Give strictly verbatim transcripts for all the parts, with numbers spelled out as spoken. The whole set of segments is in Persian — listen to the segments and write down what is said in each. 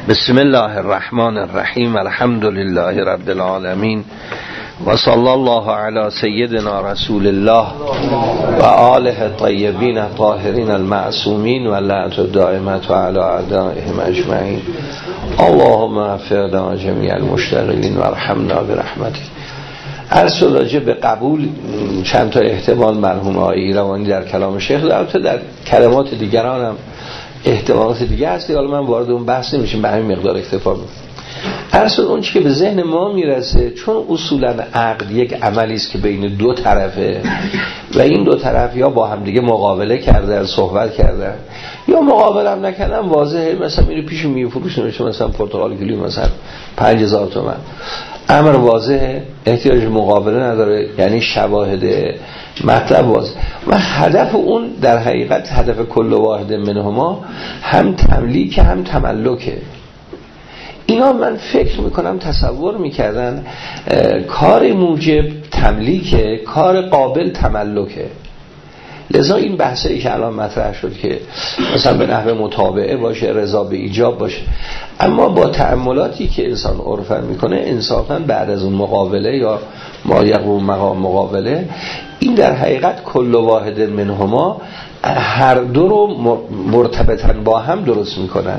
بسم الله الرحمن الرحیم. الحمد لله رب العالمین و صلی الله علی سیدنا رسول الله و آله الطیبین الطاهرین المعصومین و لعنت الدائمة علی اعدائهم اجمعین. اللهم اغفر جمیع المشتغلین و ارحمنا برحمتک. عرض راجع به قبول چند تا احتمال مرحوم آقای ایروانی در کلام شیخ، البته در کلمات دیگران هم احتمالات دیگه هستی، حالا من وارد اون بحث نمیشم، به همین مقدار اکتفا میکنم. اصلا اون چیزی که به ذهن ما میرسه، چون اصولا عقد یک عملی است که بین دو طرفه و این دو طرف یا با هم دیگه مقابله کردن، صحبت کردن، یا مقابله هم نکردن، واضحه. مثلا میره پیش میفروش نمیشه مثلا پرتقال کیلو مثلا پنج هزار تومان، امر واضحه، احتیاج مقابله نداره، یعنی شواهد مطلب واضح. و هدف اون در حقیقت هدف کل واحد منهما هم تملیک هم تملکه. اینا من فکر میکنم تصور میکردن کار موجب تملیکه، کار قابل تملکه. لذا این بحثی که الان مطرح شد که مثلا به نحو متابعه باشه، رضا به ایجاب باشه، اما با تأملاتی که انسان عرفاً میکنه، انصافاً بعد از اون مقابله یا ما یقوم مقام مقابله، این در حقیقت کل واحد منهما هر دو رو مرتبطاً با هم درست میکنن.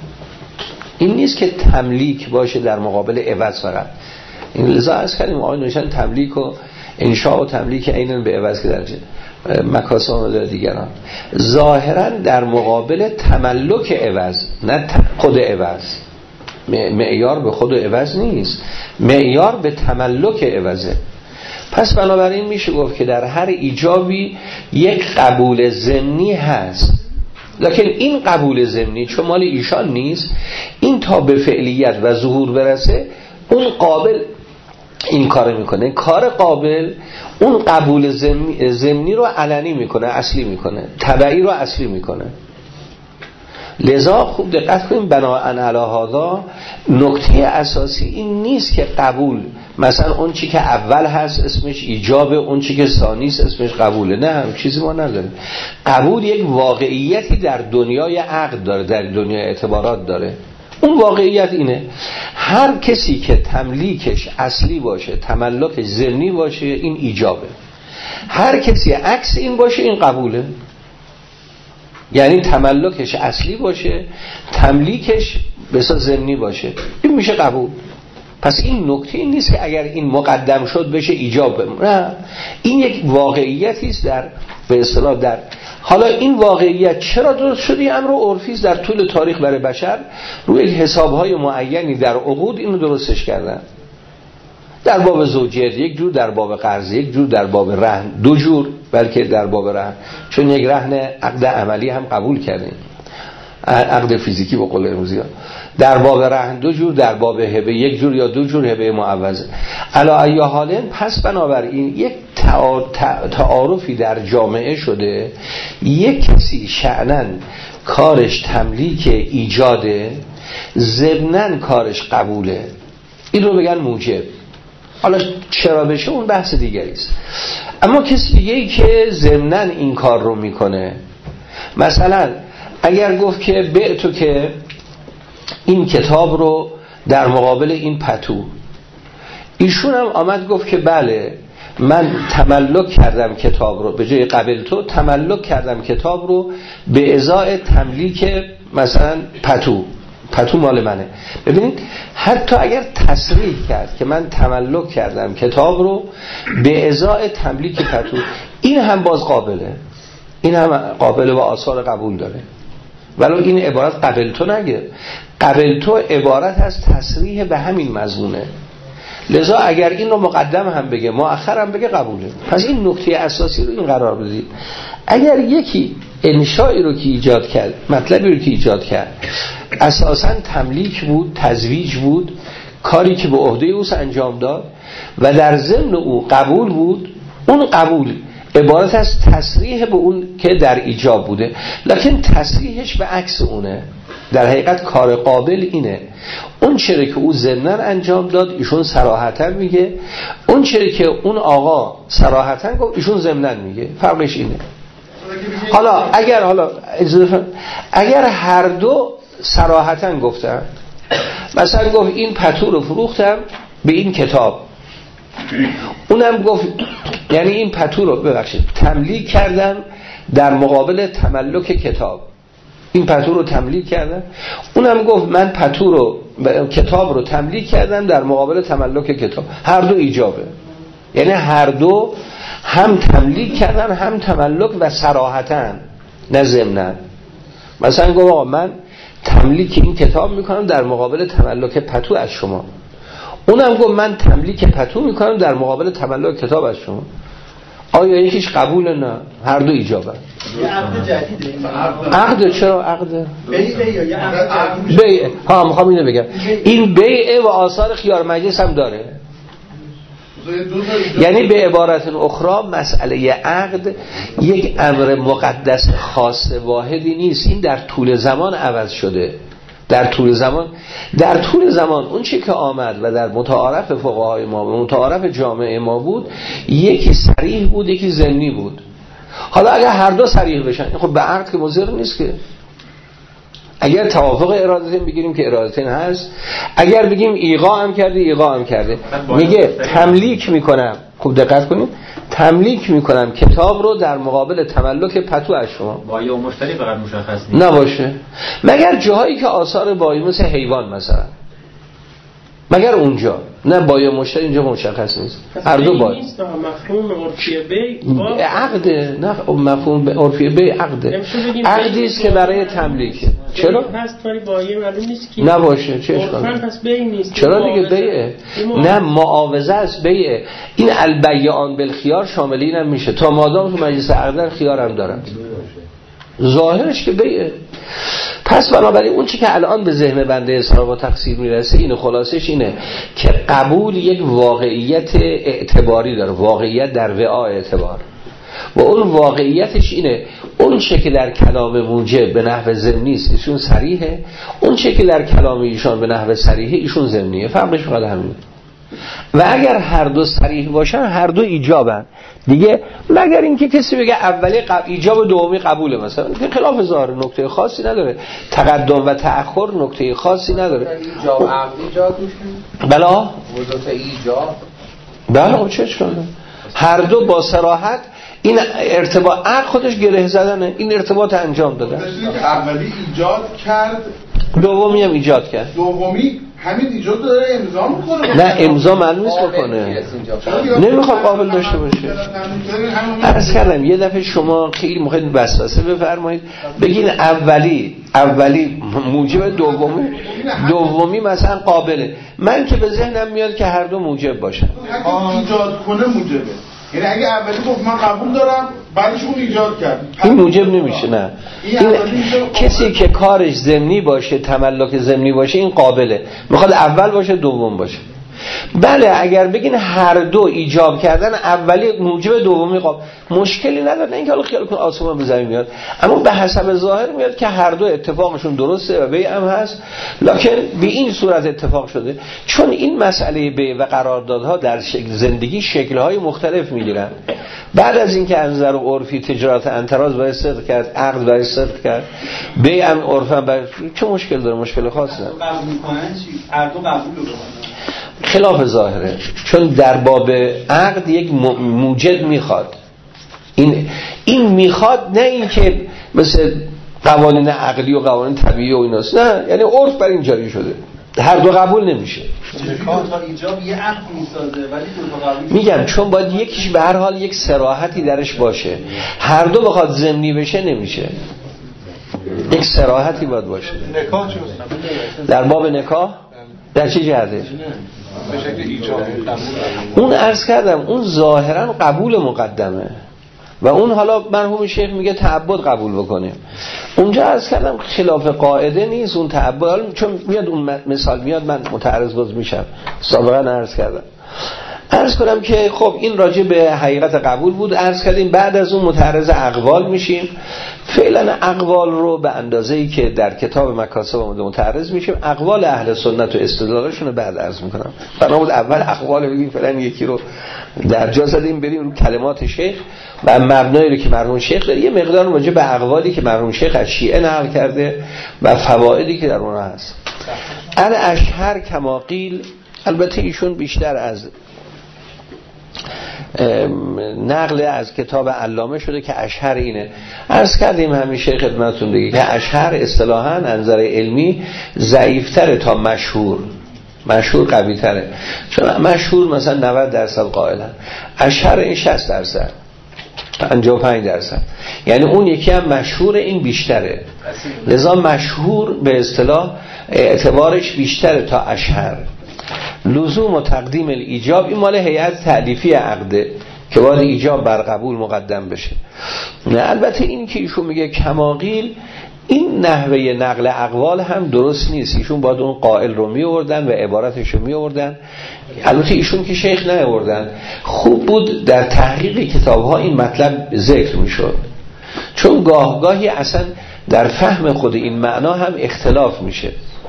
این نیست که تملیک باشه در مقابل عوض فقط. این لذا از کردیم آقای نوشن تملیک و انشاء و تملیک اینن به عوض که درجه مکاسب در دیگران، ظاهرا در مقابل تملک عوض، نه خود عوض. معیار به خود عوض نیست، معیار به تملک عوضه. پس بنابراین میشه گفت که در هر ایجابی یک قبول ضمنی هست، لکن این قبول ضمنی چون مال ایشان نیست، این تا به فعلیت و ظهور برسه اون قابل این کار میکنه، کار قابل اون قبول ضمنی رو علنی میکنه، اصلی میکنه، تبعی رو اصلی میکنه. لذا خوب دقت کنیم، بناءً علی هذا نکته اساسی این نیست که قبول مثلا اون چی که اول هست اسمش ایجابه، اون چی که ثانی است اسمش قبوله. نه، چیزی ما نداریم. قبول یک واقعیتی در دنیای عقد داره، در دنیای اعتبارات داره. اون واقعیت اینه، هر کسی که تملیکش اصلی باشه، تملکش ضمنی باشه، این ایجابه. هر کسی عکس این باشه، این قبوله. یعنی تملکش اصلی باشه، تملیکش بسا ضمنی باشه، این میشه قبول. پس این نکته این نیست که اگر این مقدم شد بشه ایجاب، نه، این یک واقعیتی است در به اصطلاح در حالا این واقعیت چرا درست شده؟ این امر عرفی است در طول تاریخ برای بشر، روی حسابهای معینی در عقود اینو درستش کردن. در باب زوجیت یک جور، در باب قرض یک جور، در باب رهن دو جور، بلکه در باب رهن، چون یک رهن عقد عملی هم قبول کردیم، عقد فیزیکی به قول امروزی ها. در باب رهن دو جور، در باب هبه یک جور یا دو جور هبه معوضه. علی ای حال پس بنابراین یک تعارفی در جامعه شده، یک کسی شأناً کارش تملیک ایجاده، ضمناً کارش قبوله، این رو بگن موجب. حالا چرا بشه اون بحث دیگری است. اما کسی دیگه‌ای که ضمناً این کار رو میکنه، مثلا اگر گفت که بعتو که این کتاب رو در مقابل این پتو، ایشون هم آمد گفت که بله من تملک کردم کتاب رو، به جای قبل تو تملک کردم کتاب رو به ازای تملیک مثلا پتو، پتو مال منه. ببینید حتی اگر تصریح کرد که من تملک کردم کتاب رو به ازای تملیک پتو، این هم باز قابله، این هم قابل و آثار قبول داره. ولو این عبارت قبل تو نگه، قبل تو عبارت از تصریح به همین مضمونه. لذا اگر این رو مقدم هم بگه مؤخر هم بگه قبوله. پس این نکته اساسی رو این قرار بدید. اگر یکی انشایی رو که ایجاد کرد، مطلبی رو که ایجاد کرد اساساً تملیک بود، تزویج بود، کاری که به عهده اوست انجام داد و در ضمن او قبول بود، اون قبول عبارت از تصریح به اون که در ایجاب بوده، لکن تصریحش به عکس اونه. در حقیقت کار قابل اینه، اون چیزی که او ضمناً انجام داد ایشون صراحتاً میگه، اون چیزی که اون آقا صراحتاً گفت ایشون ضمناً میگه. فرقش اینه. حالا اگر حالا اگر هر دو صراحتاً گفتن، مثلا گفت این پتو رو فروختم به این کتاب، اونم گفت یعنی این پتو رو ببخشید تملیک کردم در مقابل تملک کتاب، این پتو رو تملیک کردم، اونم گفت من پتو رو کتاب رو تملیک کردم در مقابل تملک کتاب. هر دو ایجابه، یعنی هر دو هم تملیک کردن هم تملک و صراحتاً نه ضمناً. مثلا گفت آقا من تملیک این کتاب میکنم در مقابل تملک پتو از شما، اونم گفت من تملیک پتو میکنم در مقابل تملک کتاب از شما. آیا یکیش قبول نه؟ هر دو ایجابه. یه عقد جدیده. عقد چرا عقد؟ بیع یا یه عقد جدید. بیع. ها میخوام اینو بگم. این بیع و آثار خیار مجلس هم داره. یعنی به عبارت اخرى مسئله عقد یک امر مقدس خاص واحدی نیست، این در طول زمان عوض شده. در طول زمان در طول زمان اون چی که آمد و در متعارف فقهای ما و متعارف جامعه ما بود، یکی صریح بود یکی ضمنی بود. حالا اگر هر دو صریح بشن خب به عقد که مضر نیست که. اگر توافق ارادتین بگیریم که ارادتین هست، اگر بگیم ایقاع هم کرده ایقاع هم کرده، میگه تملیک میکنم، خوب دقت کنیم، تملیک میکنم کتاب رو در مقابل تملک پتو از شما. بایع و مشتری فقط مشخص نیست نباشه، مگر جاهایی که آثار بایع مثل حیوان مثلا، مگر اونجا نه بایع و مشتری اینجا مشخص نیست. هر دو بایع نیست. مفهوم عرفی بیع عقده، نه مفهوم عرفی بیع عقده، عقدی است که برای تملیکه. چرا؟ پس ولی بایع معلوم نیست که نباشه چه اشکالی؟ پس بیع نیست. چرا دیگه بیعه؟ نه معاوضه است بیعه. این البیعان بالخیار شامل اینم میشه، تا مادام تو مجلس عقد خیار هم دارن، ظاهرش که بیعه. پس بنابراین اون چی که الان به ذهن بنده اصحاب و تقصیر میرسه اینه، خلاصش اینه که قبول یک واقعیت اعتباری داره، واقعیت در وعاء اعتبار، و اون واقعیتش اینه اون چه که در کلام موجب به نحو ضمنی است ایشون صریحه، اون چه که در کلام ایشان به نحو صریحه ایشون ضمنیه. فرقش فقط همین. و اگر هر دو صریح باشن هر دو ایجابن دیگه، مگر اینکه کسی بگه اولی قب... ایجاب دومی قبوله مثلا، که خلاف ظاهر نکته خاصی نداره، تقدم و تأخر نکته خاصی نداره. ایجاب عقد ایجاد میشه. بله وجود ایجاب. بله خب چه اشکالی داره؟ هر دو با صراحت این ارتباط عقد خودش گره زدنه، این ارتباط انجام دادن. اولی ایجاد کرد، دومی هم ایجاد کرد، دومی همین ایجاد داره امضا میکنه. نه امضا معلوم نیست بکنه، نمیخواد قابل داشته باشه. عرض کردم یه دفعه شما خیلی مخواهید وسوسه بفرمایید بگین اولی اولی موجب دومی دومی مثلا قابله، من که به ذهنم میاد که هر دو موجب باشن. ایجاد کنه موجبه، یعنی اگه اولی گفت من قبول دارم بعدش اون ایجاد کرد، این موجب نمیشه. نه این کسی که کارش ضمنی باشه، تملک ضمنی باشه، این قابله، میخواد اول باشه دوم باشه. بله اگر بگین هر دو ایجاب کردن، اولی موجب دومی قابل، مشکلی نداره. نه اینکه حالا خیال کن آسمان به زمین میاد، اما به حسب ظاهر میاد که هر دو اتفاقشون درسته و بیع هم هست، لکن به این صورت اتفاق شده چون این مسئله بیع و قراردادها در شکل زندگی شکل‌های مختلف میگیرن. بعد از اینکه از نظر عرفی تجارت انتراز باید صدق کرد، عقد باید صدق کرد، بیع هم عرفا باید، چه مشکل داره؟ مشکل خاصی نداره. قبول میکنن چی؟ هر دو قبول بکنن. خلاف ظاهره، چون در باب عقد یک موجد میخواد، این این میخواد، نه این که مثل قوانین عقلی و قوانین طبیعی و ایناست، نه، یعنی عرف بر این جاری شده، هر دو قبول نمیشه. تا ایجاب یه عقد میسازه ولی دو تا قبول میگم چون باید یکیش به هر حال یک صراحتی درش باشه، هر دو بخواد ضمنی بشه نمیشه، یک صراحتی باید باشه. نکاح چی در باب نکاح در چه جهته؟ به شکل ایجاب اون عرض کردم اون ظاهرا قبول مقدمه و اون حالا مرحوم شیخ میگه تعبد قبول بکنیم، اونجا عرض کردم خلاف قاعده نیست اون تعبد، چون میاد اون مثال میاد من متعرض باز میشم، سابقا عرض کردم عرض کنم که خب این راجع به حقیقت قبول بود. عرض کردیم بعد از اون متعرض اقوال میشیم. فعلا اقوال رو به اندازه‌ای که در کتاب مکاسب آمده متعرض میشیم. اقوال اهل سنت و استدلالشون رو بعد عرض میکنم. بنا بود اول اقوال بگیم، فعلا یکی رو در جا زدیم بریم رو کلمات شیخ و مبنایی رو که مرحوم شیخ داره، یه مقدار راجع به اقوالی که مرحوم شیخ از شیعه نقل کرده و فوایدی که در اونها هست. الاشهر کما قیل، البته ایشون بیشتر از نقل از کتاب علامه شده که اشهر اینه. عرض کردیم همیشه خدمتتون دیگه که اشهر اصطلاحاً از نظر علمی ضعیف‌تره تا مشهور. مشهور قوی تره، چون مشهور مثلا نود درصد قائلن، اشهر این شصت درصد پنجاه و پنج درصد، یعنی اون یکی هم مشهور این بیشتره. لذا مشهور به اصطلاح اعتبارش بیشتره تا اشهر. لزوم و تقدیم الایجاب این مال هیئت تألیفی عقده که باید ایجاب بر قبول مقدم بشه. نه البته این که ایشون میگه کماقیل، این نحوه نقل اقوال هم درست نیست. ایشون باید اون قائل رو می آوردن و عبارتش رو می آوردن. البته ایشون که شیخ نه آوردن. خوب بود در تحقیق کتاب‌ها این مطلب ذکر میشد، چون گاه گاهی اصلا در فهم خود این معنا هم اختلاف میشه.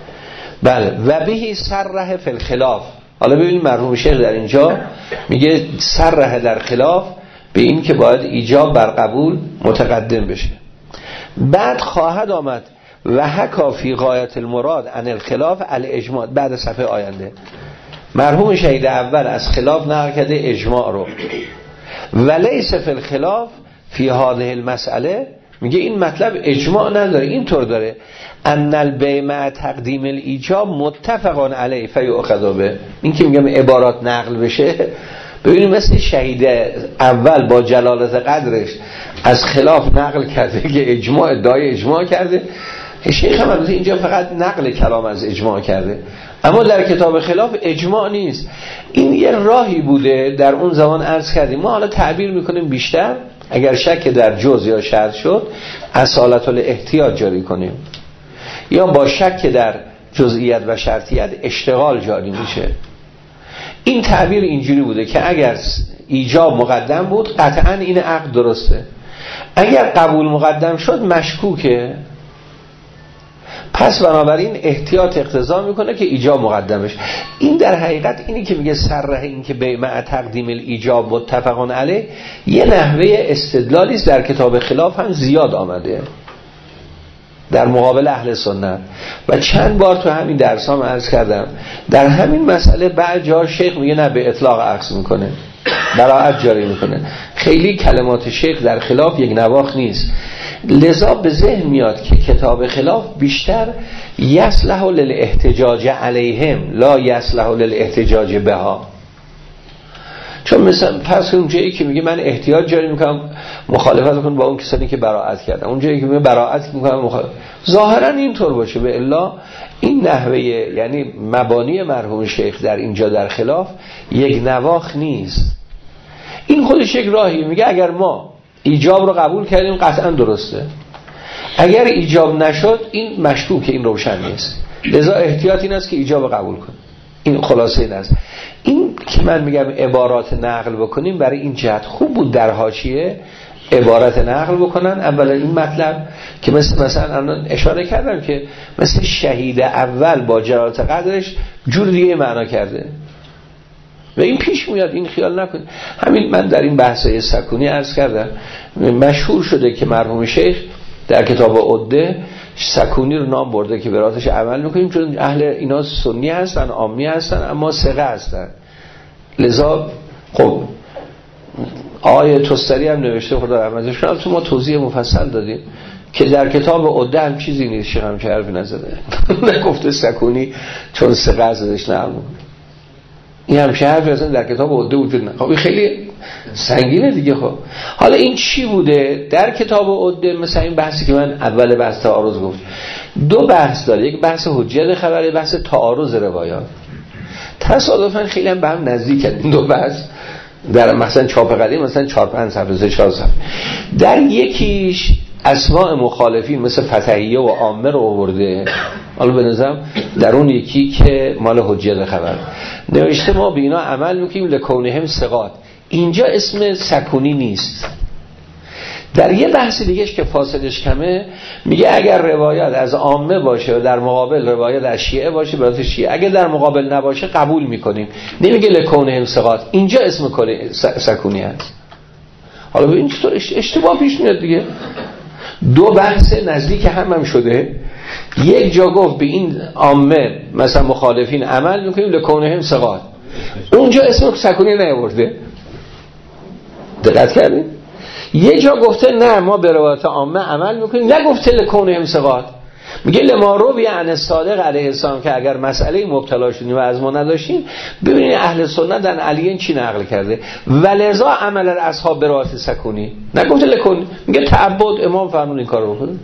بله و بهی سرح فی الخلاف. حالا ببینید مرحوم شیخ در اینجا میگه سرح در خلاف به این که باید ایجاب بر قبول متقدم بشه. بعد خواهد آمد و حکا فی غایت المراد عن الخلاف الاجماع. بعد صفحه آینده مرحوم شهید اول از خلاف نقل کرده اجماع رو، ولیس فی الخلاف فی هذه المسئله، میگه این مطلب اجماع نداره، اینطور داره ان البیع مع تقدیم الایجاب متفقان علیه فیؤخذ به. این که میگم عبارات نقل بشه، ببینید مثل شهید اول با جلالت قدرش از خلاف نقل کرده که اجماع، ادعای اجماع کرده. شیخ هم البته اینجا فقط نقل کلام از اجماع کرده، اما در کتاب خلاف اجماع نیست. این یه راهی بوده در اون زمان عرض کردیم. ما حالا تعبیر میکنیم بیشتر اگر شک در جز یا شرط شد اصالت الاحتیاط جاری کنیم، یا با شک در جزئیات و شرطیت اشتغال جاری میشه. این تعبیر اینجوری بوده که اگر ایجاب مقدم بود قطعا این عقد درسته، اگر قبول مقدم شد مشکوکه، پس بنابراین احتیاط اقتضا میکنه که ایجاب مقدمش. این در حقیقت اینی که میگه سرح این که به مع تقدیم الایجاب متفقون علیه یه نحوه استدلالی است در کتاب خلاف هم زیاد آمده در مقابل اهل سنت و چند بار تو همین درسام عرض کردم در همین مسئله بعد جا شیخ میگه نه به اطلاق عکس میکنه، براعت جاری میکنه. خیلی کلمات شیخ در خلاف یک نواخ نیست. لذا به ذهن میاد که کتاب خلاف بیشتر یصلح للاحتجاج علیهم لا یصلح للاحتجاج بها. چون مثلا پس اون جایی که میگه من احتیاط جاری میکنم مخالفت کن با اون کسانی که براعت کردن، اون جایی که میگه براعت میکنم مخالفت، ظاهرا اینطور باشه. به الا این نحوه یعنی مبانی مرحوم شیخ در اینجا در خلاف یک نواخ نیست. این خودش یک راهی. میگه اگر ما ایجاب رو قبول کردیم قطعا درسته، اگر ایجاب نشد این مشکوکه، این روشن نیست. لذا احتیاط این است که ایجاب قبول کن. این خلاصه این است. این که من میگم عبارات نقل بکنیم برای این جهت خوب بود در حاشیه عبارت نقل بکنن. اولا این مطلب که مثل مثلا اشاره کردم که مثل شهید اول با جلالت قدرش جور دیگه معنا کرده و این پیش میاد، این خیال نکنید. همین من در این بحثای سکونی عرض کردم مشهور شده که مرحوم شیخ در کتاب عده سکونی رو نام برده که براتش عمل میکنیم، چون اهل اینا سنی هستن، عامی هستن، اما ثقه هستن. لذا خب آیه توستری هم نوشته خدا رحمتش کنه، تو ما توضیح مفصل دادیم که در کتاب عده هم چیزی نیست، شیخ هم چه حرفی نزده نگفته سکونی چون ثقه زدش نقل میکنه. این همشه حرفی اصلا در کتاب عده وجود نه. خب خیلی سنگینه دیگه. خب حالا این چی بوده در کتاب عده؟ مثلا این بحثی که من اول بحث تعارض گفت، دو بحث داره، یک بحث حجیت خبر، بحث تعارض روایات. تصادفاً خیلی هم به هم نزدیکن این دو بحث در مثلا چاپ قدیم، مثلا چهار پنج صفحه سه چهار صفحه. در یکیش اسماء مخالفین مثل فتحیه و عامه رو آورده. حالا به نظرم در اون یکی که مال حجت خبر نوشته ما به اینا عمل میکنیم لکونهم ثقات. اینجا اسم سکونی نیست. در یه بحث دیگهش که فاصلش کمه میگه اگر روایت از عامه باشه و در مقابل روایت از شیعه باشه برای شیعه، اگر در مقابل نباشه قبول میکنیم. نمیگه لکونهم ثقات. اینجا اسم سکونی هست. حالا ببین چطور اشتباه پیش میاد دیگه. دو بحث نزدیک هم هم شده. یک جا گفت به این عامه مثلا مخالفین عمل میکنیم لکونهم ثقات، اونجا اسم سکونی نیاورده. دقت کردین؟ یه جا گفته نه ما به روایت عامه عمل میکنیم، نگفته لکونهم ثقات. میگه لما روی عن الصادق علیه السلام که اگر مسئله مبتلا شدیم و از ما نداشتیم، ببینید اهل سنت در علیین چی نقل کرده، ولذا عمل اصحاب به روایت سکونی، نگفته لکون. میگه تعبد امام فرمود این کارو بکنه،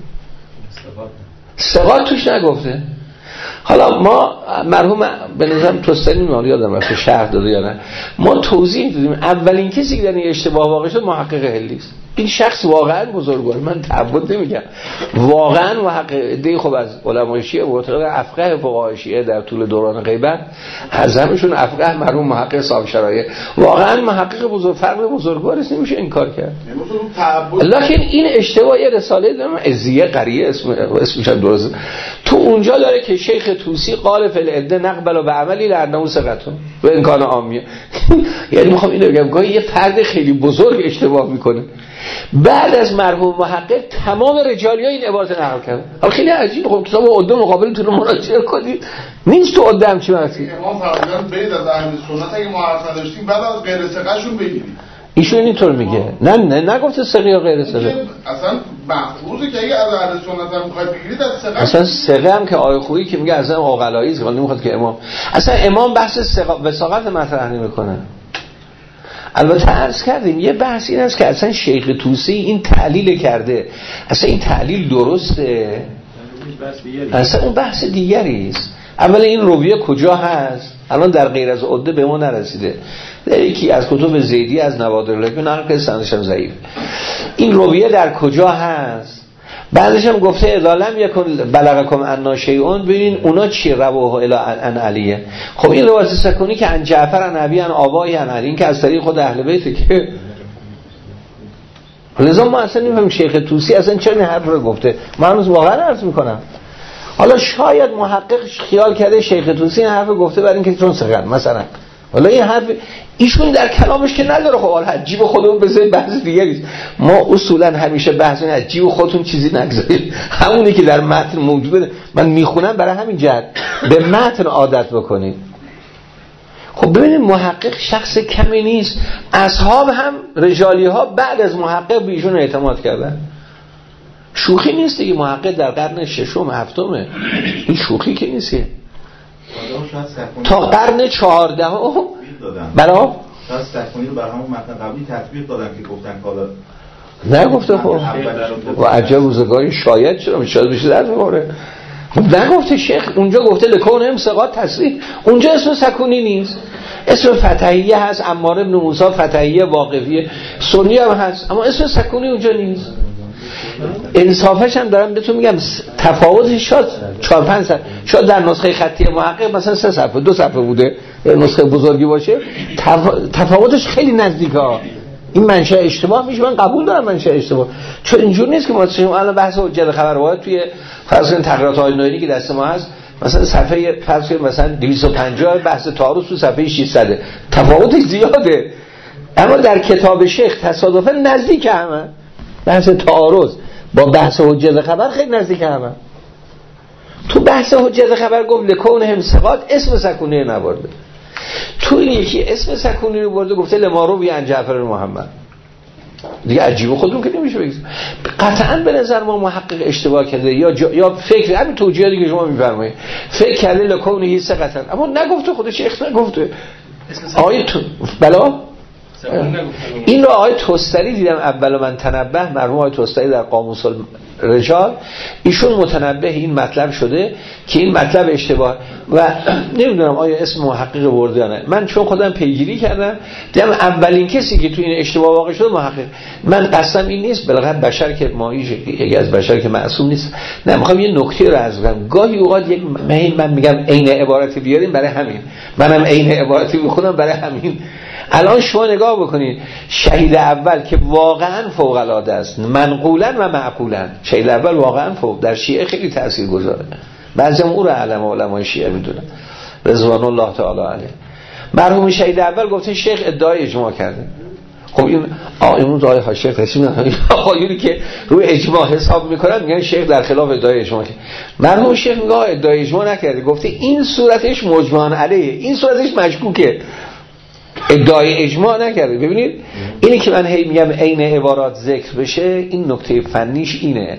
ثقات توش نگفته. حالا ما مرحوم به نظرم توستانی ما یادم رفت شرح داده یا نه، ما توضیح دادیم اولین کسی که در این اشتباه واقع شد محقق هلی است. این شخص واقعا بزرگوار، من تعبد نمیگم، واقعا محقق دی خب از علمای شیعه معتقد افقه فقهای شیعه در طول دوران غیبت اعظمشون افقه مرحوم محقق صاحب شرایع، واقعا محقق بزرگ، فرق بزرگوار است، نمیشه انکار کرد. لکن این اشتباه یه رساله دارم عزیه قریه اسم اسمش درست تو اونجا داره که شیخ توسی قال فی العده نقبل به عملی لانه ثقتون و امکان عامیه. یعنی میخوام اینو بگم گاهی یه فرد خیلی بزرگ اشتباه میکنه. بعد از مرحوم محقق تمام رجالی ها این عبارت نقل کردن. حالا خیلی عجیب، خب کتاب عده مقابلتون رو مراجعه کنید، نیست تو عده هم چی وقتی امام فرمودن برید از اهل سنت اگه ما حرف نداشتیم بعد از غیر ثقه‌شون بگیرید. ایشون اینطور میگه. نه نه نگفته ثقه یا غیر ثقه، اصلا مفروضه که اگه از اهل سنت هم میخواید بگیرید از ثقه. اصلا ثقه هم که آیه خویی که میگه اصلا عاقلایی است، نمیخواد که امام اصلا امام بحث وثاقت مطرح نمیکنه. البته عرض کردیم یه بحث این است که اصلا شیخ توسی این تعلیل کرده، اصلا این تعلیل درسته؟ اصلا اون بحث دیگری است. اولا این رویه کجا هست؟ الان در غیر از عده به ما نرسیده، در یکی از کتب زیدی از نوادر لکن نقل که سندش هم ضعیف. این رویه در کجا هست؟ بعدش هم گفته اذا لم یکن بلغکم عنا شیء، ببین اونا چی رواه الی عن علیه. خب این روایت سکونی که عن جعفر عن ابی عن آبای عن علی، این که از طریق خود اهل بیت که لذا ما اصلا نمی‌فهمیم شیخ توسی اصلا چرا این حرف رو گفته. من هنوز واقعا عرض میکنم حالا شاید محقق خیال کرده شیخ توسی این حرف رو گفته برای اینکه چون سقط مثلا، حالا این حرف ایشون در کلامش که نداره. خب حالا جیب خودمون بذارید بحث دیگه. ما اصولا همیشه بحث اینه جیب خودتون چیزی نگذارید، همونی که در متن موجوده. من میخونم برای همین جهت به متن عادت بکنید. خب ببینید محقق شخص کمی نیست، اصحاب هم رجالی ها بعد از محقق به ایشون اعتماد کردن. شوخی نیست دیگه، محقق در قرن ششم هفتمه، این شوخی که نیست. تا قرن چهاردهم برا شاید سکونی رو بر همون متن قبلی تطبیق دادن که گفتن کالا نگفته. خب و عجب روزگاری شاید چرا شاید بشه در باره. خب نگفته شیخ اونجا گفته لکونهم ثقات تصریح، اونجا اسم سکونی نیست، اسم فتحیه هست، عمار ابن موسی فتحیه واقفیه سنی هم هست، اما اسم سکونی اونجا نیست. انصافش هم دارم بهتون میگم تفاوتش شاید چهار پنج صفحه، شاید در نسخه خطی محقق مثلا سه صفحه دو صفحه بوده، نسخه بزرگی باشه تفاوتش خیلی نزدیکه. این منشأ اشتباه میشه، من قبول دارم منشأ اشتباه، چون اینجور نیست که ما الان بحث حجت خبر واحد توی فرض کن تقریرات آینایی که دست ما هست مثلا صفحه فرض کن مثلا دویست و پنجاه بحث تعارض تو صفحه ششصد، تفاوتش زیاده. اما در کتاب شیخ تصادفاً نزدیک همه، بحث تعارض با بحث حجت خبر خیلی نزدیک همه. تو بحث حجت خبر گفت لکونهم ثقات، اسم سکونی نبرده. تو این یکی اسم سکونی رو برده گفته لما روی عن جعفر محمد. دیگه عجیبه خودمون که نمیشه بگیم. قطعاً به نظر ما محقق اشتباه کرده یا جا... یا فکر همین توجیهاتی که شما میفرمایید فکر کرده لکونه ثقتن، اما نگفته، خودش شیخ نگفته. آیه تو بلا این رو آقای توستری دیدم اول من تنبه، مرحوم آقای توستری در قاموس الرجال، ایشون متنبه این مطلب شده که این مطلب اشتباه و نمیدونم آیا اسم محقق برده یا نه. من چون خودم پیگیری کردم دیدم اولین کسی که تو این اشتباه واقع شده محقق. من قصدم این نیست، بالاخره بشر که ماهیش یکی از بشر که معصوم نیست. نه، میخوام یه نکته رو عرض کنم. گاهی اوقات یک من میگم عین عبارتی بیاریم برای همین، منم عین عبارتی بخونم برای همین. الان شما نگاه بکنید، شهید اول که واقعا فوق العاده است منقولا و معقولا، شهید اول واقعا فوق در شیعه خیلی تاثیرگذاره، بعضی او رو علما علمای شیعه میدونن رضوان الله تعالی علیه. مرحوم شهید اول گفته شیخ ادعای اجماع کرده. خب این آقایون آقای حاشیه تشریح می‌کنن، آقایونی که روی اجماع حساب میکنن میگن شیخ در خلاف ادعای اجماع کرده. مرحوم شیخ میگه ادعای اجماع نکرده، گفته این صورتش مجمع علیه، این صورتش مشکوکه، ادعای اجماع نکرده. ببینید اینی که من هی میگم عین عبارات ذکر بشه، این نکته فنیش اینه.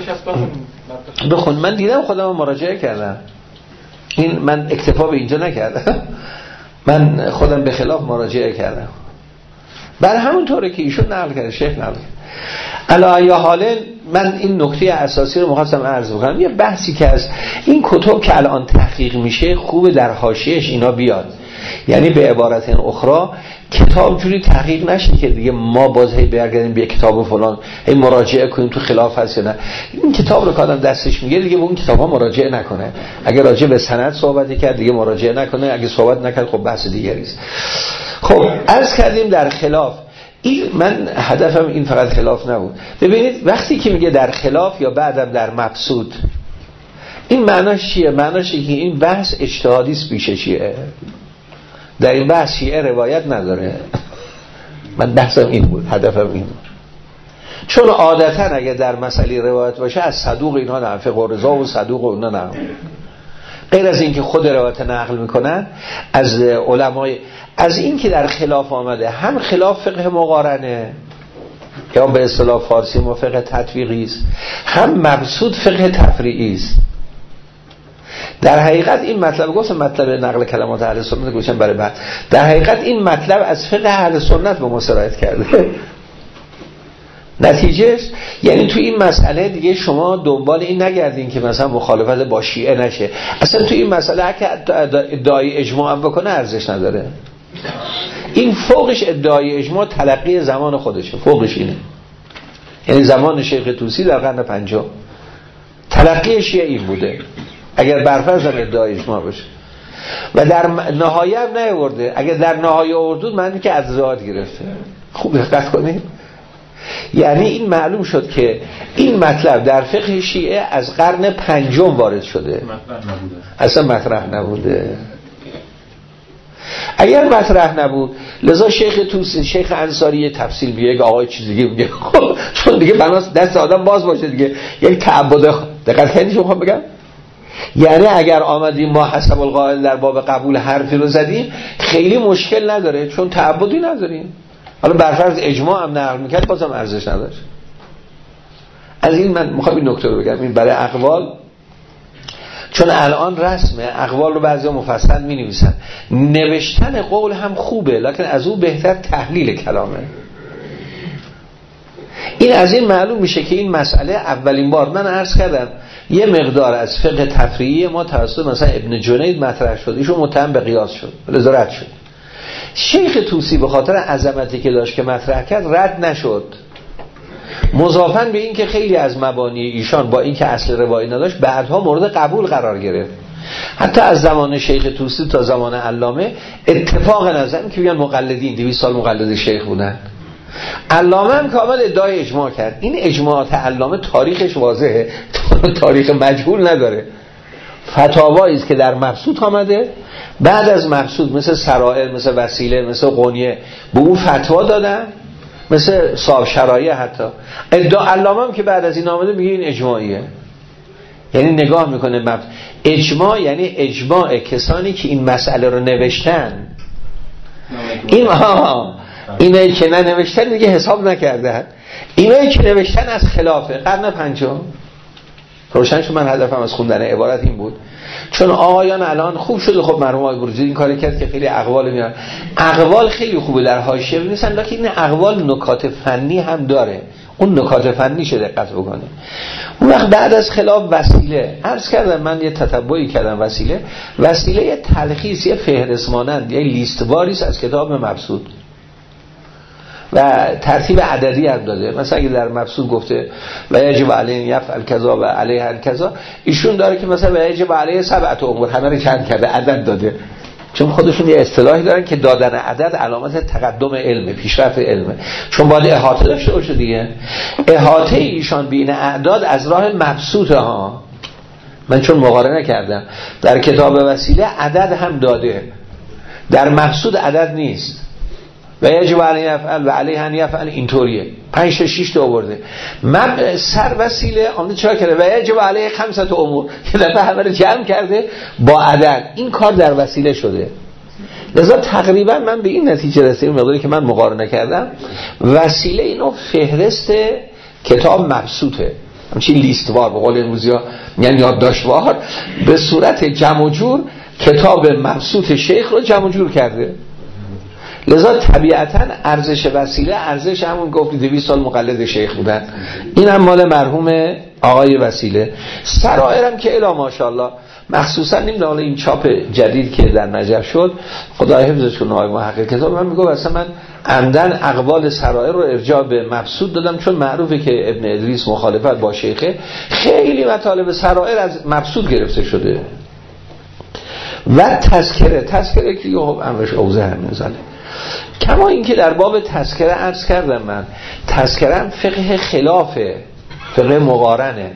بخون، من دیدم خودم مراجعه کردم، این من اکتفا به اینجا نکردم، من خودم به خلاف مراجعه کردم، برای همون طوره که ایشون نقل کرده، شیخ نقل کرده. علی ای حال من این نکته اساسی رو می‌خواستم عرض بکنم. یه بحثی که از این کتب که الان تحقیق میشه خوب در حاشیه‌اش اینا بیاد، یعنی به عبارت اخرى کتاب جوری تحقیق نشه که دیگه ما باز هی برگردیم به کتاب فلان هی مراجعه کنیم تو خلاف هست یا نه. این کتاب رو که آدم دستش میگه دیگه به اون کتاب‌ها مراجعه نکنه، اگه راجع به سند صحبتی کرد دیگه مراجعه نکنه، اگه صحبت نکرد خب بحث دیگری است. خب عرض کردیم در خلاف، این من هدفم این فقط خلاف نبود. ببینید وقتی که میگه در خلاف یا بعدم در مبسوط، این معناش چیه؟ معناش اینه که این بحث اجتهادی است پیش شیعه، در این بحث شیعه روایت نداره. من بحثم این بود، هدفم این بود، چون عادتا اگه در مسئله روایت باشه از صدوق اینها نه، فقه رضا و صدوق و اینا نه، غیر از این که خود روایت نقل میکنن از علمای، از این که در خلاف آمده، هم خلاف فقه مقارنه یا به اصطلاح فارسی ما فقه تطبیقی است، هم مبسوط فقه تفریعی است. در حقیقت این مطلب گفتم مطلب نقل کلمات اهل سنت گوشن برای بعد، در حقیقت این مطلب از فقه اهل سنت به ما سرایت کرده. نتیجهش یعنی تو این مسئله دیگه شما دنبال این نگردین که مثلا مخالفت با شیعه نشه، اصلا تو این مسئله اگه ادعای اجماع هم بکنه ارزش نداره. این فوقش ادعای اجماع تلقی زمان خودشه، فوقش اینه، یعنی زمان شیخ طوسی در قرن پنجم تلقی شیعه این بوده اگر برفرض هم ادعای اجماع باشه، و در نهایه هم نیاورده. اگر در نهایه آوردود معنی که از زاد گرفته. خوب دقت کنید، یعنی این معلوم شد که این مطلب در فقه شیعه از قرن پنجم وارد شده، اصلا مطرح نبوده. اگر مطرح نبود لذا شیخ توسی، شیخ انصاری تفصیل میگه، آقای چیز دیگه میگه، چون دیگه بناس دست آدم باز باشه دیگه، یعنی تعبد. دقت کردید شما بگم، یعنی اگر آمدیم ما حسب القائل در باب قبول حرفی رو زدیم خیلی مشکل نداره، چون تعبدی نداریم. حالا برفرض اجماع هم نقل میکرد بازم ارزش نداشت. از این من میخوام این نکته رو بگم، این برای اقوال، چون الان رسمه اقوال رو بعضی مفصل می نویسن، نوشتن قول هم خوبه لکن از او بهتر تحلیل کلامه. این از این معلوم میشه که این مسئله اولین بار من عرض کردم یه مقدار از فقه تفریعی ما توسط مثلا ابن جنید مطرح شد، ایشون متهم به قیاس شد، لذا رد شد. شیخ طوسی به خاطر عظمتی که داشت که مطرح کرد رد نشد، مضافاً به این که خیلی از مبانی ایشان با این که اصل روایی نداشت بعدها مورد قبول قرار گرفت. حتی از زمان شیخ طوسی تا زمان علامه اتفاق نظر که بیان مقلدین دویست سال مقلد شیخ بودن. علامه هم که آمد ادعای اجماع کرد. این اجماعات علامه تاریخش واضحه، تاریخ مجهول نداره. فتاوایی است که در مبسوط آمده، بعد از مبسوط مثل سرائر، مثل وسیله، مثل قنیه به اون فتوا دادن، مثل صاحب شرایع. حتی ادعا علامه هم که بعد از این آمده میگه این اجماعیه، یعنی نگاه میکنه مب... اجماع یعنی اجماع کسانی که این مسئله رو نوشتن. این ها اینایی که ننوشتن دیگه حساب نکردن، اینایی که نوشتن از خلافه قرن پنجم. روشن شد. من هدفم از خوندن عبارت این بود، چون آقایان الان خوب شده، خب مرحوم آقای بروجردی این کاری کرد که خیلی اقوال میارن، اقوال خیلی خوبه در حاشیه نیستن، لکن این اقوال نکات فنی هم داره، اون نکات فنی شه دقت بکنه. اون وقت بعد از خلاف وسیله عرض کردم، من یه تتبعی کردم، وسیله وسیله یه تلخیص، یه فهرست مانند، یه لیستواری است از کتاب مبسوط و ترتیب عددی هم داده. مثلا اگه در مبسوط گفته و یجب علیه یفعل کذا و علیه کذا، ایشون داره که مثلا و یجب علیه سبعت امور، همه رو چند کرده، عدد داده، چون خودشون یه اصطلاحی دارن که دادن عدد علامت تقدم علمه، پیشرفت علمه، چون باید احاطه داشته باشه دیگه. احاطه ایشان بین اعداد از راه مبسوطه ها. من چون مقارنه کردم در کتاب وسیله عدد هم داده، در مبسوط عدد نیست. و یجب علیه یفعل و علیه ان یفعل اینطوریه، پنج تا شش تا آورده. من سر وسیله آمده چرا کرده و یجب علیه خمسه امور، یه دفعه همه رو جمع کرده با عدد. این کار در وسیله شده. لذا تقریبا من به این نتیجه رسیدم، مقداری که من مقارنه کردم، وسیله اینو فهرست کتاب مبسوطه، همچین لیستوار به قول امروزی‌ها یعنی یادداشتوار، به صورت جمع و جور کتاب مبسوط شیخ رو جمع و جور کرده. لذا طبیعتاً ارزش وسیله ارزش همون گفت دویست سال مقلد شیخ بودن. این هم مال مرحوم آقای وسیله. سرائرم که الا ماشاءالله، مخصوصا نمیدونم این چاپ جدید که در نجف شد، خدا حفظش کنه آقای محقق کتاب، من میگم اصلا من عمدن اقوال سرائر رو ارجاع به مبسوط دادم، چون معروفه که ابن ادریس مخالفت با شیخه، خیلی مطالب سرائر از مبسوط گرفته شده. و تذکره تذکره که خب امرش اوضح همین زنه. کما اینکه در باب تذکره عرض کردم، من تذکرم فقه خلافه، فقه مقارنه،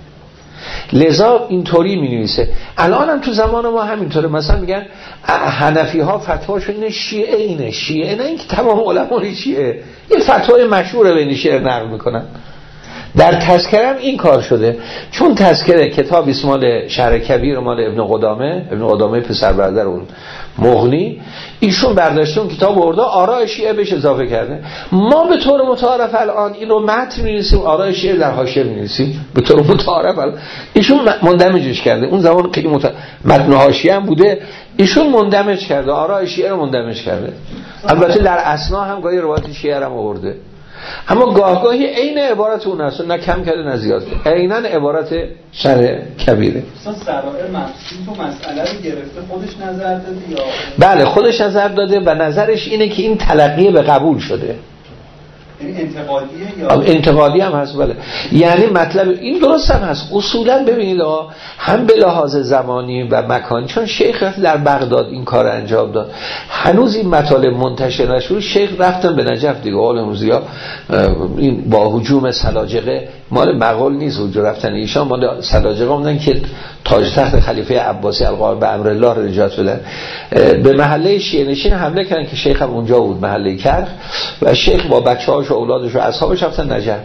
لذا اینطوری می نویسه. الان هم تو زمان ما همینطوره. مثلا میگن حنفی ها فتواشون اینه، شیعه اینه، شیعه نه اینکه تمام علمای شیعه، این فتوای مشهوره بین شیعه نقل میکنن. در تذکرم این کار شده، چون تذکره کتاب اسمال شرح کبیر مال ابن قدامه، ابن قدامه پسر برادر اون مغنی، ایشون برداشته اون کتاب برده آراء شیعه بهش اضافه کرده. ما به طور متعارف الان این رو متن می‌نویسیم، آراء شیعه در حاشیه می‌نویسیم به طور متعارف. الان ایشون مندمجش کرده، اون زمان خیلی مت... متن حاشیه هم بوده، ایشون مندمج کرده، آراء شیعه رو مندمج کرده. البته در اسنا هم گاهی روایت شیعه رو آورده، اما گاه گاهی عین عبارت اون است، نه کم کرده نه زیاد کرده، عیناً عبارت شرح کبیره. مثلا سرائر مبسوط و مسئله رو گرفته خودش نظر داده یا بله خودش نظر داده و نظرش اینه که این تلقیه به قبول شده. یعنی انتقادیه یا انتقادی هم هست. بله یعنی مطلب این درست هم هست. اصولا ببینید آقا، هم به لحاظ زمانی و مکانی، چون شیخ رفت در بغداد این کار انجام داد، هنوز این مطالب منتشر نشد، شیخ رفتن به نجف دیگه. قول امروزیا این با هجوم سلاجقه، مال مغول نیست هجوم رفتن ایشان، مال سلاجقه اومدن که تاج تخت خلیفه عباسی القائم به امر الله رو نجات بدن، به محله شیعه نشین حمله کردن که شیخ هم اونجا بود، محله کرخ، و شیخ با بچه‌هاش و اولادش و اصحابش رفتن نجف.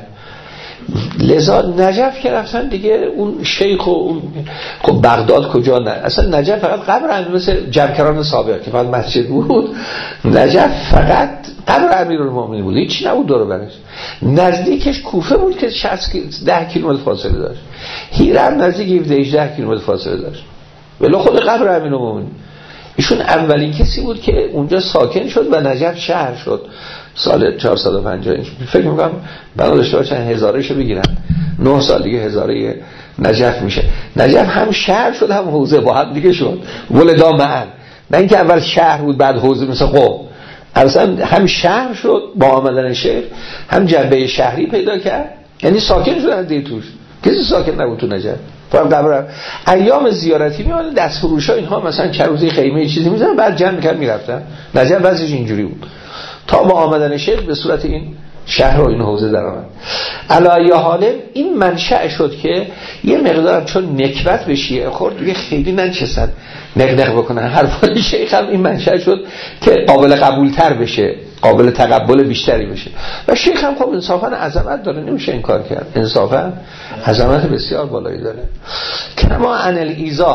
لذا نجف که رفتن دیگه اون شیخ و اون خب بغداد کجا، نه اصلا نجف فقط قبر امیر، مثل جمکران سابق که فقط مسجد بود، نجف فقط قبر امیرالمومنین بود، هیچ نبود دور و برش. نزدیکش کوفه بود که ده کیلومتر فاصله داشت، هیرم نزدیک هفده هجده کیلومتر فاصله داشت، ولی خود قبر امیرالمومنین. ایشون اولین کسی بود که اونجا ساکن شد و نجف شهر شد سال چهارصد و پنجاه. فکر میکنم بنا داشته باشن هزارهشو بگیرن، نه سال دیگه هزاره نجف میشه. نجف هم شهر شد هم حوزه، با هم دیگه شد ولدا معن، نه اینکه اول شهر بود بعد حوزه مثل قم. اصلا هم شهر شد با آمدن شیخ، هم جنبه شهری پیدا کرد، یعنی ساکن شدن دیگه توش، کسی ساکن نبود تو نجف. فقط قبر ایام زیارتی میان دست فروشا اینها مثلا چروزی خیمه چیزی میزنن، بعد جمع میکرد میرفتن. نجف وضعش اینجوری بود تا با آمدن شیخ به صورت این شهر و این حوزه در آمد. علی حاله این منشأ شد که یه مقدار چون نکبت به شیعه خورد دیگه خیلی ننشستن نقنق بکنن حرفای شیخ، هم این منشأ شد که قابل قبول تر بشه، قابل تقبل بیشتری بشه. و شیخ هم خب انصافا عظمت داره، نمیشه این کار کرد، انصافا عظمت بسیار بالایی داره. کما عن الایضاح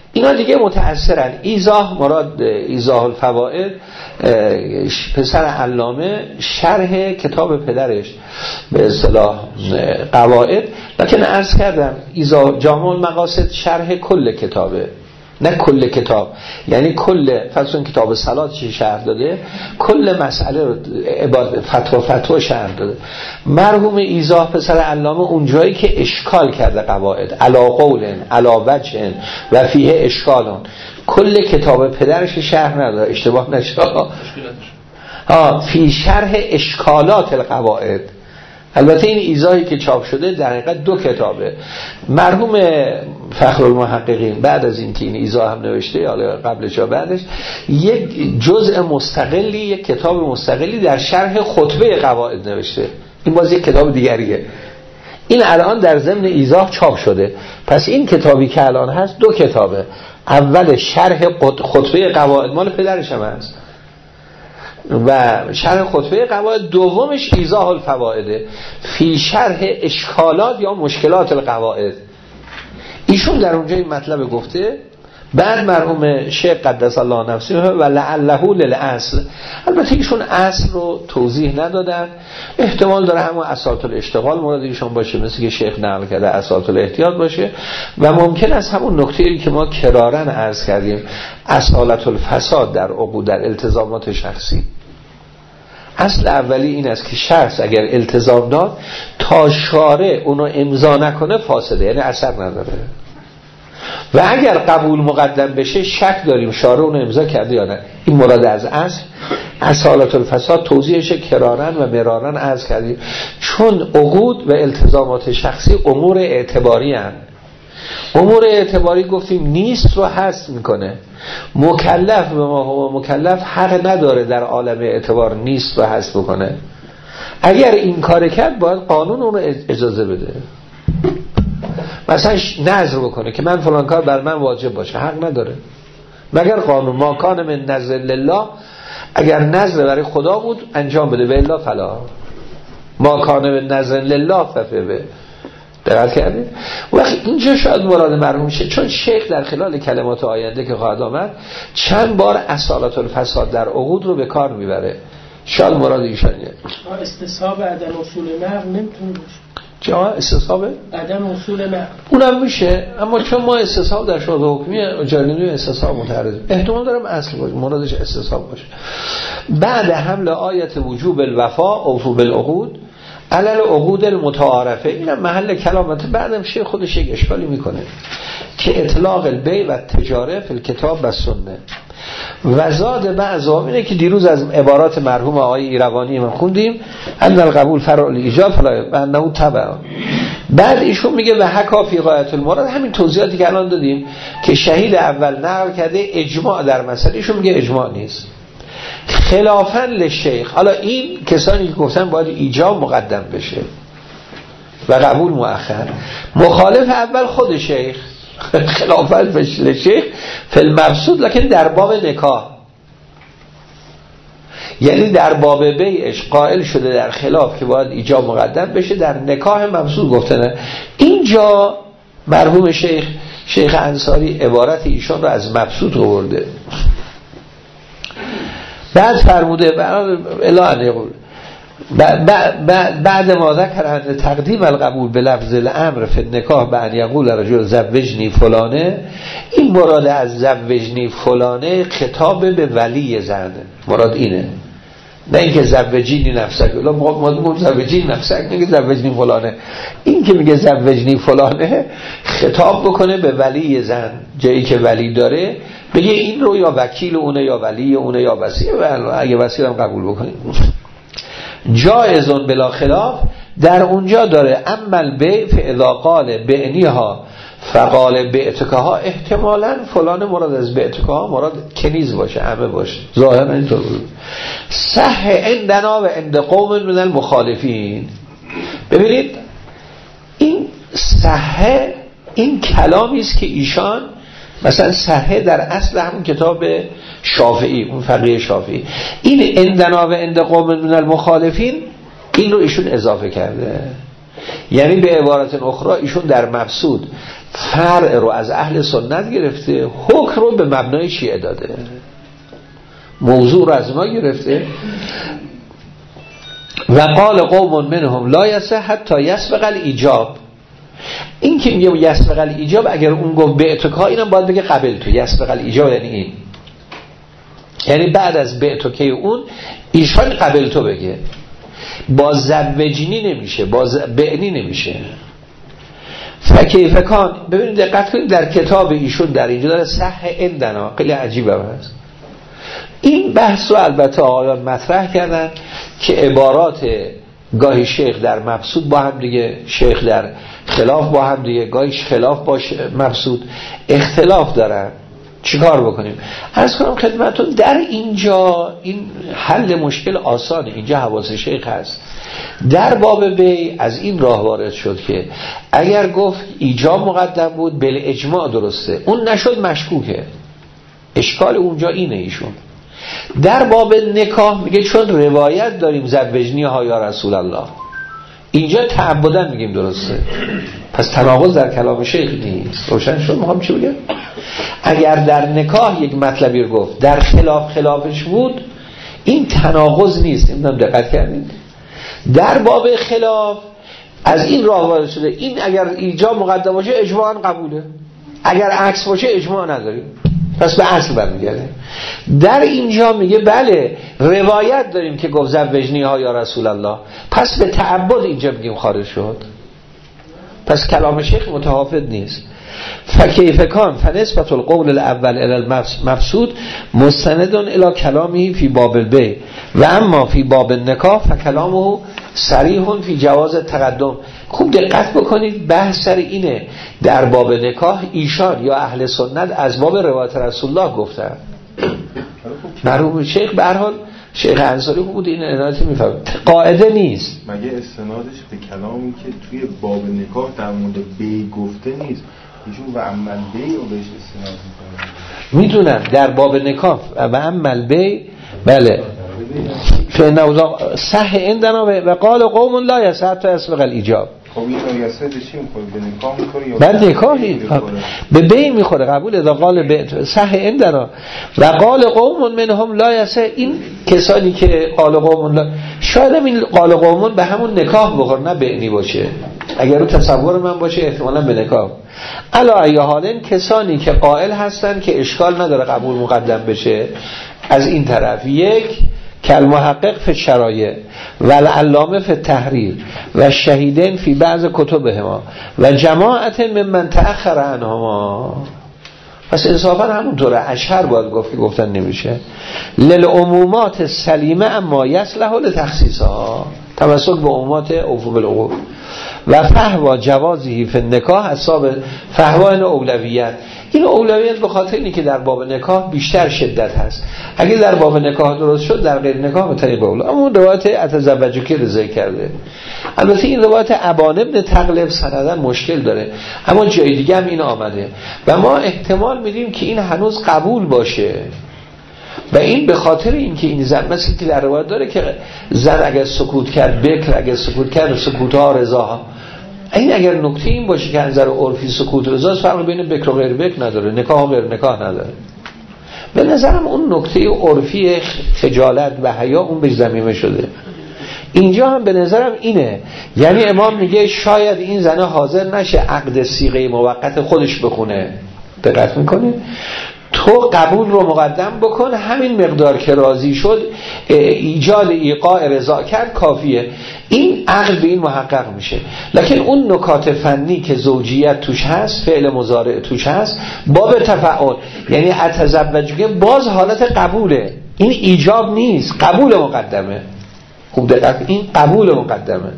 اینا دیگه متأثرن. ایضاح مراد ایضاح الفوائد پسر علامه شرح کتاب پدرش به اصطلاح قواعد، لکن عرض کردم ایضاح جامع المقاصد شرح کل کتابه، نه کل کتاب، یعنی کل فصل کتاب صلات چی شرح داده، کل مسئله رو عبارت فتوا فتوا شرح داده. مرحوم ایضاح پسر علامه اونجایی که اشکال کرده قواعد علا قول علا وجه و فیه اشکالون، کل کتاب پدرش شرح نداره، اشتباه نشه ها، فی شرح اشکالات القواعد. البته این ایضاحی که چاپ شده در حقیقت دو کتابه. مرحوم فخرالمحققین بعد از این که این ایضاح هم نوشته، یا قبلش یا بعدش، یک جزء مستقلی، یک کتاب مستقلی در شرح خطبه قواعد نوشته. این باز یک کتاب دیگریه. این الان در ضمن ایضاح چاپ شده. پس این کتابی که الان هست دو کتابه. اول شرح خطبه قواعد مال پدرش هم هست و شرح خطبه قواعد، دومش ایضاح الفوائد فی شرح اشکالات یا مشکلات القواعد. ایشون در اونجا این مطلب گفته. بعد مرحوم شیخ قدس الله نفسه و لعله للاصل، البته ایشون اصل رو توضیح ندادن، احتمال داره همون اصالت الاشتغال مراد ایشون باشه، مثل که شیخ نقل کرده اصالت الاحتیاط باشه، و ممکن است همون نکته‌ای که ما کرارن عرض کردیم اصالت الفساد در عقود، در التزامات شخصی. اصل اولی این است که شخص اگر التزام داد تا شارع اونو امضا نکنه فاسده، یعنی اثر نداره، و اگر قبول مقدم بشه شک داریم شارع اونو امضا کرده یا نه. این مراد از اصل. اصالت الفساد توضیحش کرارن و مرارن عرض کردیم، چون عقود و التزامات شخصی امور اعتباری هستند. امور اعتباری گفتیم نیست رو هست میکنه. مکلف به ما هو مکلف حق نداره در عالم اعتبار نیست رو هست بکنه. اگر این کار کرد باید قانون اون رو اجازه بده. مثلا نذر بکنه که من فلان کار بر من واجب باشه، حق نداره مگر قانون ما کان من نذر لله، اگر نذر برای خدا بود انجام بده، و الا فلا. ما کان من نذر لله ففه. دقت کردید؟ وقتی اینجا شاید مراد مرحوم شه، چون شیخ در خلال کلمات آینده که خواهد آمد چند بار اصالت الفساد در عقود رو به کار میبره. شاید مراد ایشانیه. استصحاب عدم اصول نقل نمیتونه باشه. جا استصحاب عدم اصول نقل اونم میشه، اما چون ما استصحاب در شورای حکمی جارینوی استصحاب متعرض، احتمال دارم اصل باشه، مرادش استصحاب باشه. بعد حمل آیت وجوب الوفا اوفو بالعقود علل عقود المتعارفه، اینم محل کلامت. بعدم شیخ خودش یک اشکالی میکنه که اطلاق البیع و تجاره فی الکتاب و سنه و زاد بعضا، اینه که دیروز از عبارات مرحوم آقای ایروانی من خوندیم، ان القبول فرع الایجاب فلا و انه تبع. بعد ایشون میگه و حکا فی غایت المراد، همین توضیحاتی که الان دادیم که شهید اول نقل کرده اجماع در مسئله، ایشون میگه اجماع نیست خلافاً لشیخ. حالا این کسانی که گفتن باید ایجاب مقدم بشه و قبول مؤخر، مخالف اول خود شیخ خلافاً لشیخ فی المبسوط، لکن در باب نکاح، یعنی در باب بیعش قائل شده در خلاف که باید ایجاب مقدم بشه، در نکاح مبسوط گفتنه. اینجا مرحوم شیخ شیخ انصاری عبارت ایشان رو از مبسوط آورده. بعد فرموده الا بعد ما ذکر تقدیم القبول به لفظ الامر فی النکاح به ان یقول رجل زوجنی فلانه، این مراد از زوجنی فلانه خطاب به ولی زن، مراد اینه، نه اینکه زوجینی نفسک. الا ما میگیم زوجینی نفسک، میگه زوجنی فلانه. این که میگه زوجنی فلانه خطاب بکنه به ولی زن، جایی که ولی داره بگه این رو یا وکیل اونه یا ولی اونه یا وصی، اگه وصی هم قبول بکنید جایزون بلا خلاف. در اونجا داره عمل به فاذا قال بعنیها فقال بعتکها، احتمالاً فلان مراد از بعتکها مراد کنیز باشه، عمه باشه، ظاهرا اینطور بود. صح عندنا و عند قوم من المخالفین. ببینید این صح، این کلامی است که ایشان مثلا صحه در اصل همون کتاب شافعی، اون فقیه شافعی، این عندنا و عند قوم من المخالفین این رو ایشون اضافه کرده. یعنی به عبارت اخرى ایشون در مبسوط فرع رو از اهل سنت گرفته، حکم رو به مبنای شیعه داده، موضوع رو از ما گرفته. و قال قوم منهم لا یصح حتی یسبق الایجاب. این که میگه یسبق الایجاب، اگر اون گفت بعتک، اینم باید بگه قبل تو. یسبق الایجاب یعنی این، یعنی بعد از بعتک اون ایشان قبل تو بگه. با زوجینی نمیشه، با بعنی نمیشه. فکیف کان. ببینید دقت کنید در کتاب ایشون در اینجا داره صح عندنا، خیلی عجیبه هست. این بحث رو البته آقایان مطرح کردن که عبارات گاهی شیخ در مبسوط با هم دیگه، شیخ در خلاف با هم دیگه، گاهی خلاف با مبسوط اختلاف دارن. چیکار بکنیم؟ عرض کنم خدمتون در اینجا این حل مشکل آسانه. اینجا حواس شیخ هست. در باب بی از این راه وارد شد که اگر گفت ایجاب مقدم بود بل اجماع درسته، اون نشد مشکوکه. اشکال اونجا اینه. ایشون در باب نکاح میگه چون روایت داریم زوجنی ها یا رسول الله، اینجا تعبدن میگیم درسته، پس تناقض در کلام شیخ نیست. روشن شد میخوام چی بگم؟ اگر در نکاح یک مطلبی رو گفت در خلاف خلافش بود، این تناقض نیست. اینم دقت کردید. در باب خلاف از این راه وارد شده، این اگر ایجاب مقدم باشه اجماعاً قبوله، اگر عکس باشه اجماع نداریم، پس به اصل برمیگرده. در اینجا میگه بله روایت داریم که گفت زوجنی ها یا رسول الله، پس به تعبد اینجا میگیم خارج شد. پس کلام شیخ متحافظ نیست. فکیف کان فنسبت القول الاول الى المبسوط مستند الى کلامی فی باب البیع و اما فی باب النکاح فکلامه صریح فی جواز تقدم. خوب دقت بکنید، بحث سر اینه. در باب نکاح ایشان یا اهل سنت از باب روایت رسول الله گفتن. مرحوم شیخ به هر حال شیخ انصاری بود این عنایتی میفهم، قاعده نیست. مگه استنادش به کلامی که توی باب نکاح در مورد بی گفته نیست؟ ایشون و عمل بی رو بهش استناد میکنه. میدونم در باب نکاح و عمل بی، بله فنوزا صح عندنا و قال قوم لا یصح حتی یسبق الایجاب. خب این یاسر چی میخوره؟ به نکاح میخوره یا بعد نکاحی به بی میخوره؟ قبول. اذا قال به صح عندنا و قال قوم منهم لا یصح. این کسانی که قال قوم لا، شاید این قال قوم به همون نکاح بخوره نه بعنی باشه. اگر رو تصور من باشه احتمالاً به نکاح. علا ای حالن کسانی که قائل هستن که اشکال نداره قبول مقدم بشه از این طرف، یک کل محقق فی شرایع و العلامه فی تحریر و شهیدین فی بعض کتبهما و جماعت ممن تأخر عنهما. پس انصافا همونطوره. اشهر باید گفت که گفتن نمیشه. للعمومات سلیمه اما یصلح لتخصیصها، تمسک به عمومات اوفو بالعقول و فهوا جوازی فی النکاح اصحاب فهوا این اولویت. این اولویت به خاطر اینه که در باب نکاح بیشتر شدت هست. اگه در باب نکاح درست شد در غیر نکاح به طریق اول. اما اون روایت اتزوجکی رضای کرده. البته این روایت ابان ابن تغلب سندن مشکل داره، اما جای دیگه هم این آمده و ما احتمال میدیم که این هنوز قبول باشه. و این به خاطر اینکه این زن مثل که در روایت داره که زن اگر سکوت کرد بکر، اگر سکوت کرد سکوت ها رضا ها. این اگر نکته این باشه که نظر عرفی سکوت رضا است، فرق بین بکر و غیر بکر نداره، نکاح و غیر نکاح نداره. به نظرم اون نکته عرفی خجالت و حیا اون به ضمیمه شده. اینجا هم به نظرم اینه، یعنی امام میگه شاید این زنه حاضر نشه عقد صیغه موقت خودش بخونه. دقت میکنید؟ تو قبول رو مقدم بکن، همین مقدار که راضی شد ایجاد ایقاع رضا کرد کافیه، این عقد به این محقق میشه. لکن اون نکات فنی که زوجیت توش هست، فعل مضارع توش هست، باب تفعول یعنی اتزوج باز حالت قبوله، این ایجاب نیست، قبول مقدمه. خوب دقت، این قبول مقدمه.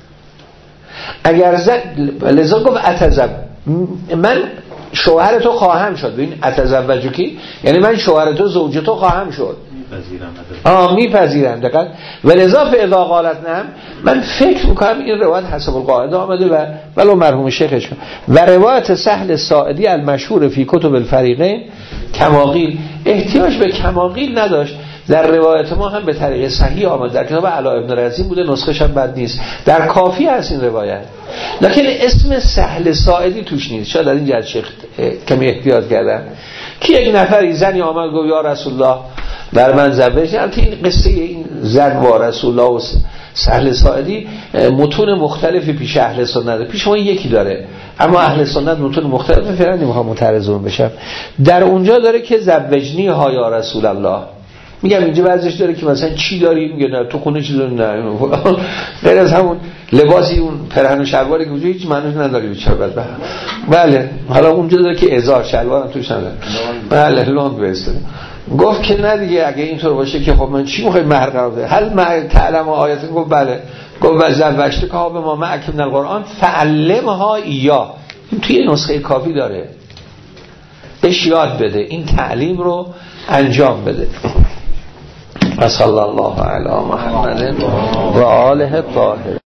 اگر زن لذا گفت اتزوج، من شوهر تو خواهم شد. ببین اتزوج کی یعنی من شوهر تو زوج تو خواهم شد، میپذیرم. آه میپذیرم. دقیقاً. ولذا اذا قالت نعم، من فکر میکنم این روایت حسب القاعده آمده و ولو مرحوم شیخش و روایت سهل ساعدی المشهور فی کتب الفریقین کماقیل، احتیاج به کماقیل نداشت. در روایت ما هم به طریق صحیح آمد، در کتاب علا ابن رزین بوده، نسخش هم بد نیست، در کافی هست این روایت، لکن اسم سهل ساعدی توش نیست. شاید در این جهت شیخ کمی احتیاط کردن که یک نفری زنی آمد گفت یا رسول الله بر من زوج. البته این قصه این زن با رسول الله و سهل ساعدی متون مختلفی پیش اهل سنت، پیش ما یکی داره اما اهل سنت متون مختلف، فعلا نمیخوام مترجم بشم. در اونجا داره که زوجنی ها یا رسول الله، میگم اینجا بعضیش داره که مثلا چی داری، میگه نه تو خونه چیزی نه، غیر از همون لباسی اون پرهن و شلواری که وجود هیچ معنیش نداره بیچاره بعد. بله حالا اونجا داره که ازار شلوار هم توش نداره، بله لوند بسته. گفت که نه دیگه اگه اینطور باشه که خب من چی میخوای مهر قرار بده، هل ما تعلم آیات؟ گفت بله. گفت وزوجت که به ما معک من القرآن فعلمها ایا، این توی نسخه کافی داره، بهش یاد بده، این تعلیم رو انجام بده. صلی الله علی محمد و آله الطاهرین.